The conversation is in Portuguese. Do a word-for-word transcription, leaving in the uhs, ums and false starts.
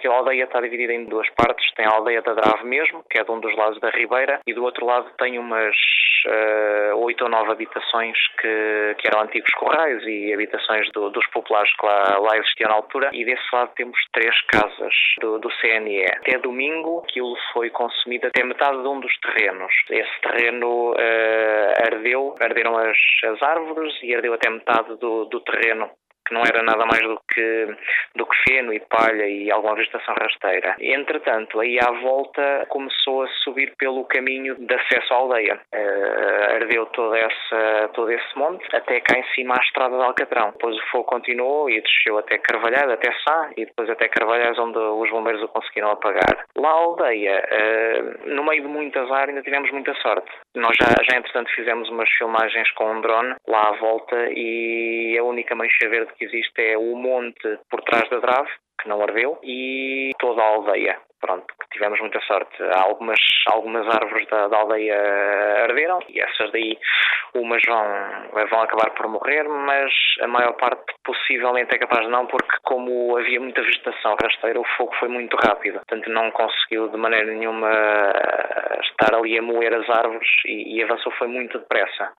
a aldeia está dividida em duas partes. Tem a aldeia da Drave mesmo, que é de um dos lados da ribeira, e do outro lado tem umas uh, oito ou nove habitações que, que eram antigos corrais e habitações do, dos populares que lá, lá existiam na altura, e desse lado temos três casas do, do C N E. Até domingo aquilo foi consumido até metade de um dos terrenos. Esse terreno uh, ardeu, arderam as, as árvores e ardeu até metade do, do terreno, que não era nada mais do que, do que feno e palha e alguma vegetação rasteira. Entretanto, aí à volta começou a subir pelo caminho de acesso à aldeia. Uh, ardeu toda essa, todo esse monte, até cá em cima à estrada de Alcatrão. Depois o fogo continuou e desceu até Carvalhais, até Sá, e depois até Carvalhais, onde os bombeiros o conseguiram apagar. Lá à aldeia, uh, no meio de muitas áreas, ainda tivemos muita sorte. Nós já, já entretanto fizemos umas filmagens com um drone lá à volta, e a única mancha verde que existe é o monte por trás da Drave, que não ardeu, e toda a aldeia. Pronto, tivemos muita sorte. Algumas, algumas árvores da, da aldeia arderam, e essas daí, umas vão, vão acabar por morrer, mas a maior parte possivelmente é capaz de não, porque como havia muita vegetação rasteira, o fogo foi muito rápido. Portanto, não conseguiu de maneira nenhuma estar ali a moer as árvores, e, e avançou foi muito depressa.